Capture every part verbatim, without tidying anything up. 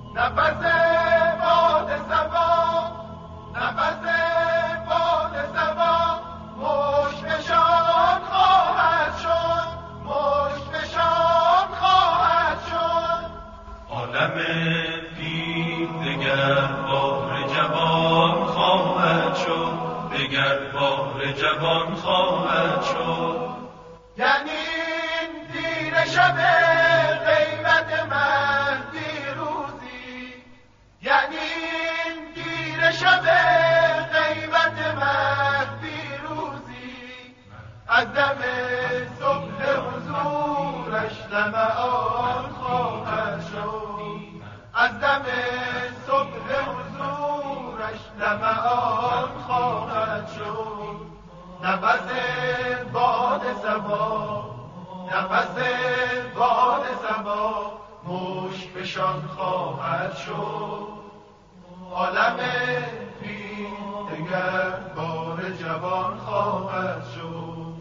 نفس باد صبا، نفس باد صبا مشکشان خواهد شد، مشکشان خواهد شد. عالم پیر دگر بار جوان خواهد شد، دگر بار جوان خواهد شد. یعنی این دیر شب غیبت مهدی روزی، یعنی این دیر شب غیبت مهدی روزی، از دم صبح حضورش لمعان خواهد شد، از دم صبح حضورش لمعان خواهد شد. نفس باد صبا، نفس باد صبا مشکشان خواهد شد. عالم پیر دگر بار جوان خواهد شد.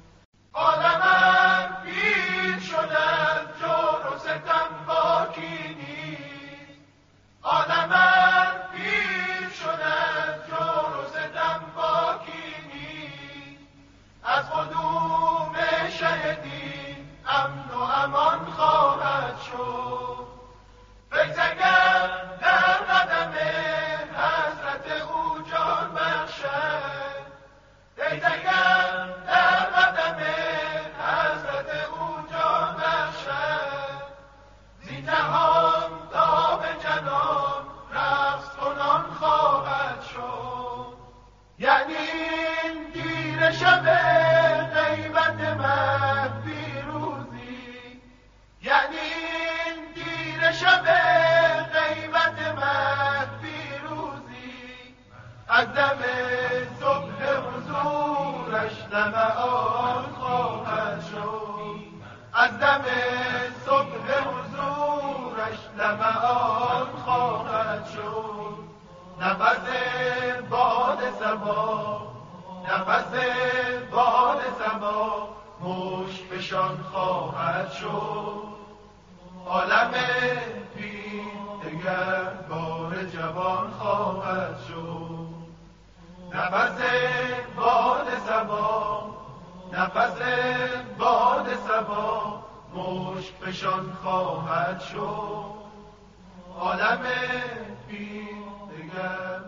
عالم پیر شد از جور و ستم باکی نیست، عالم پیر شد از جور و ستم باکی نیست. از قدوم شهدین امن و امان خواهد شد. فکر در قدم حضرت او جان بخشد، فکر در قدم حضرت او جان بخشد. زین جهان تا به جنان رقص کنان خواهد شد. یعنی این دیر شب غیبت مهدی روزی، یعنی این دیر شب غیبت مهدی روزی، از دم صبح حضورش لمعان خواهد شد، از دم صبح حضورش لمعان خواهد شد. نفس باد صبا، نفس باد صبا مشکشان خواهد شد. عالم پیر دگر بار جوان خواهد شد. نفس باد صبا، نفس باد صبا مشکشان خواهد شد. عالم پیر دگر